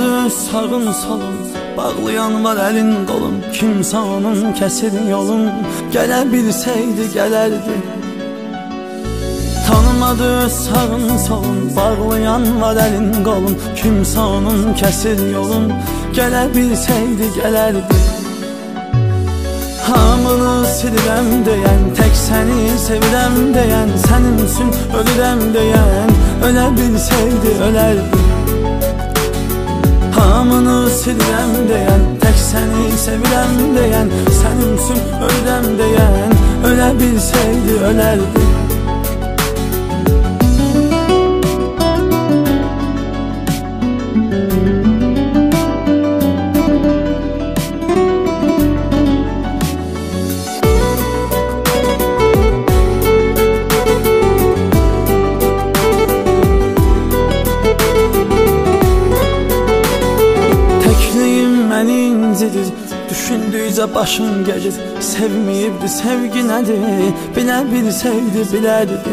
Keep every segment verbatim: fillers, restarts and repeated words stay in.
Tanımadı sağın solun, bağlayan var elin qolun. Kimsə onun kəsir yolun, gələ bilsəydi gələrdi. Tanımadı sağın solun, bağlayan var elin qolun. Kimsə onun kəsir yolun, gələ bilsəydi gələrdi. Hamını silirəm deyən, tək səni sevirəm deyən, sənin üçün ölürəm deyən, ölə bilsəydi ölərdi. Hamını silirəm deyən, tək səni sevirəm deyən, sənin üçün ölürəm deyən, ölə bilsəydi ölərdi. Düşündükcə başım gəlir, sevməyibdi, sevgi nədir? Bilə bilsəydi, bilərdi.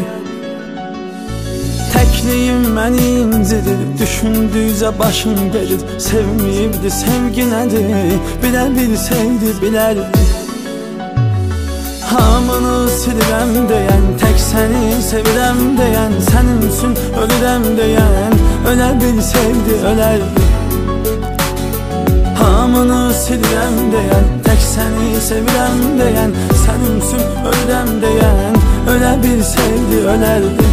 Təkliyim məni incidir, düşündükcə başım gəlir, sevməyibdi, sevgi nədir? Bilə bilsəydi, bilərdi. Hamını silirəm deyən, tək səni sevirəm deyən, sənin üçün ölürəm deyən, ölə bilsəydi, ölərdi. Hamını silirəm deyən, tək səni sevirəm deyən, sənin üçün ölürəm deyən, ölə bilsəydi ölərdi.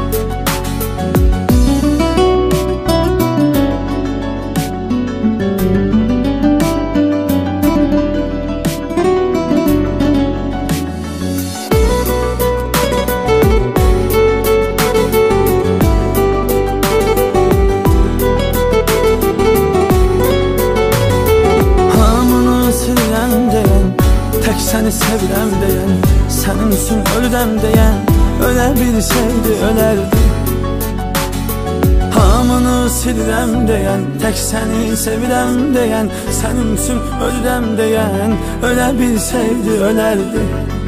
Tək səni sevirəm deyən, sənin üçün ölürəm deyən, ölə bilsəydi ölərdi. Hamını silirəm deyən, tək səni sevirəm deyən, sənin üçün ölürəm deyən, ölə bilsəydi ölərdi.